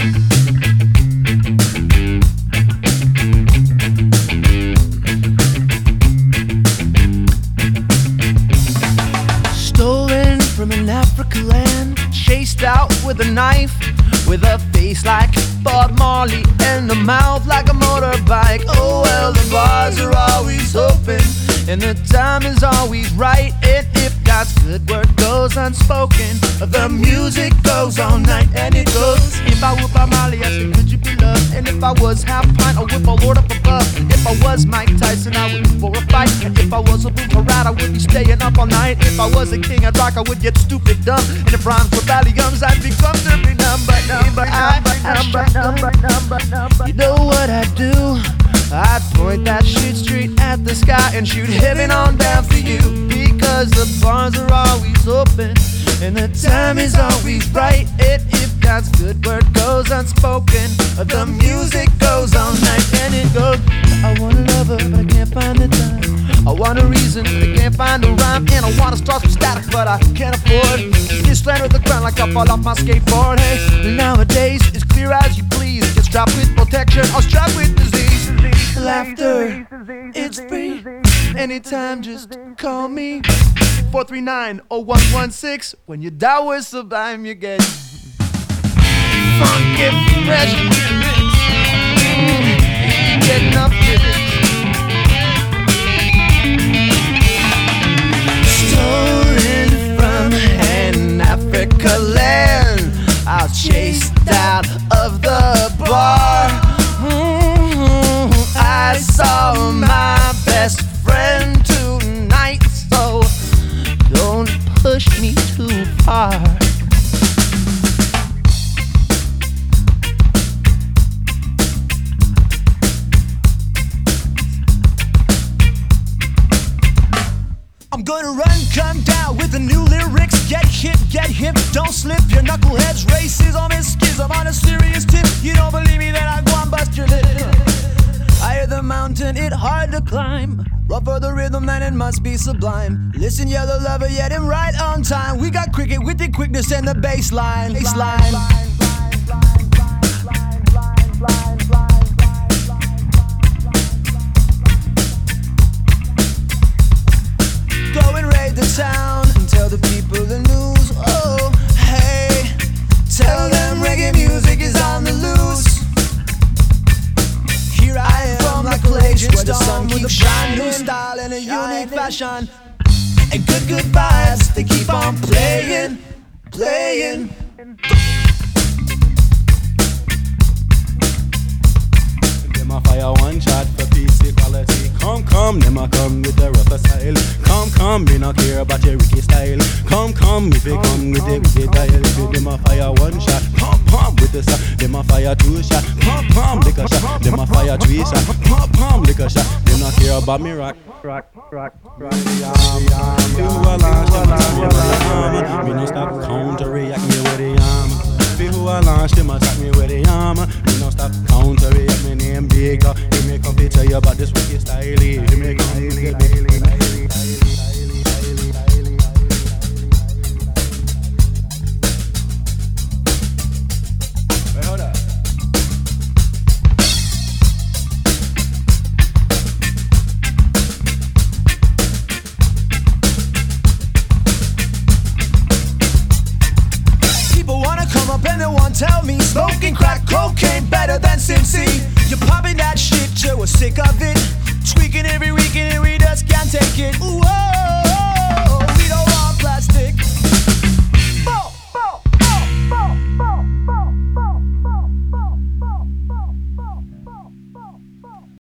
Stolen from an Africa land, chased out with a knife, with a face like Bob Marley and a mouth like a motorbike. Oh well, the bars are always open and the time is always right. And if God's good word goes unspoken, the music goes all night and it goes. If I were Bob Marley, I said, could you be loved? And if I was half pint, I would my Lord up above. If I was Mike Tyson, I would be for a fight. And if I was a Blue Parade, I would be staying up all night. If I was a king, I'd rock, I would get stupid dumb. And if rhymes were Valiums, I'd be comfortably numb. You know what I'd do? I'd point that shit straight at the sky and shoot heaven on down for you. Because the bars are always open and the time is always right. And if God's good word goes unspoken, the music goes all night and it goes. I want a lover, but I can't find the time. I want a reason, but I can't find a rhyme. And I want to start some static, but I can't afford it. Slander the ground like I fall off my skateboard. Hey, nowadays it's clear as you please. Get strapped with protection or strapped with disease. Laughter, it's free. Anytime, just call me. 439-0116. When you dial with Sublime, you get funky fresh lyrics. You get enough lyrics. Stolen from an Africa land, I was chased out of the bar. I saw my best friend tonight, so don't push me too far. I'm gonna run, come down with the new lyrics. Get hip, don't slip. Your knuckleheads, racism and schism on a serious tip. You don't believe me, then I go and bust your lip. Higher the mountain, it hard to climb. Rougher the rhythm, and it must be sublime. Listen, yellow lover, yet him right on time. We got cricket with the quickness and the bass line. Go and raid the town and tell the people the news. Oh, hey, tell them reggae music is on the loose. Here I am like Palladian stone with a brand new style and a unique fashion. And good vibes, they keep on playing. Them a fire one shot for peace, equality. Come, them a come with the rougher style. Come, me not care about your Ricky style. Come, if you come with the wicked dial. If you them a fire one shot, pump with the shot. Them a fire two shot, pump lick a shot. Them a fire three shot, pump lick a shot. Them not care about me rock. You a launch, them a attack me with the armor. Me no stop counter-react me with the armor. Who a launch, them attack me with the armor. Me no stop counter-react me name bigger. He make up tell you about this wicked style. He make up tell me smoking crack cocaine better than Sin City. You're popping that shit, you were sick of it. Tweaking every week and we just can't take it. Ooh,